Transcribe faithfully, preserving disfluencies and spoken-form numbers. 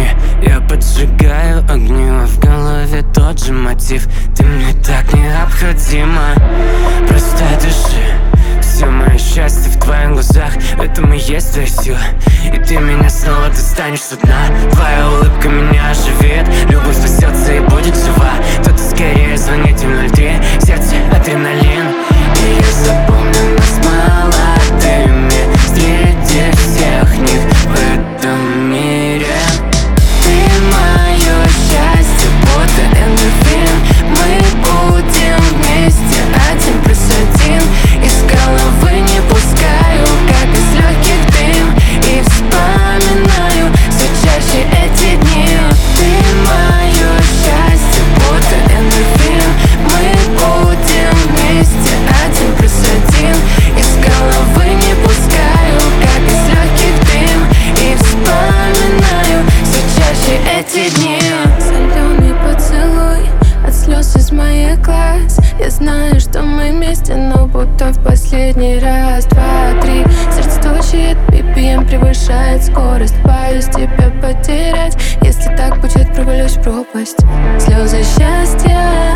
огни, я поджигаю огни, а в голове тот же мотив. Ты мне так необходима, просто дыши. Все мое счастье в твоих глазах, в этом и есть твоя сила. И ты меня снова достанешь со дна. Твоя улыбка меня оживит, любовь спасется и будет жива. Кто-то скорее звонит в ноль три, сердце адреналин. И я запомню нас молодыми среди всех них в этом мире. Ты мое счастье, будто эндорфин. Мы будем вместе один плюс один. Из головы не пускаю, как из легких дым. И вспоминаю все чаще эти дни. Ты мое счастье, будто эндорфин. Мы будем вместе один плюс один. Из головы не пускаю, как из легких дым. И вспоминаю все чаще эти дни. Соленый поцелуй от слез из моих глаз. Я знаю, что мы вместе, но будто в последний раз. Два, три, сердце стучит, би пи эм превышает скорость. Боюсь тебя потерять, если так будет, провалюсь в пропасть. Слезы счастья